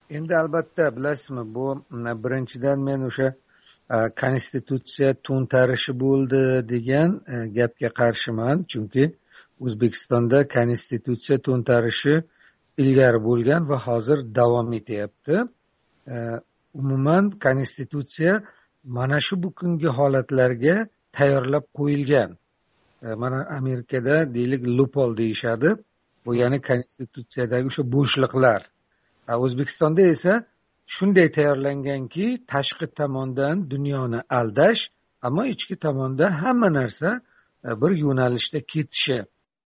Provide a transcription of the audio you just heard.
Endi albatta bilasizmi, bu birinchidan men o'sha konstitutsiya to'ntarishi bo'ldi degan gapga qarshiman. Chunki O'zbekistonda konstitutsiya to'ntarishi ilgari bo'lgan va hozir davom etyapti. Umuman konstitutsiya mana shu bugungi holatlarga tayyorlab qo'yilgan. Mana Amerikada deylik loophole deyishadi. Bu ya'ni konstitutsiyadagi o'sha bo'shliqlar. O'zbekistonda esa shunday tayyorlanganki, tashqi tomondan dunyoni aldash, ammo ichki tomonda hamma narsa bir yo'nalishda ketishi.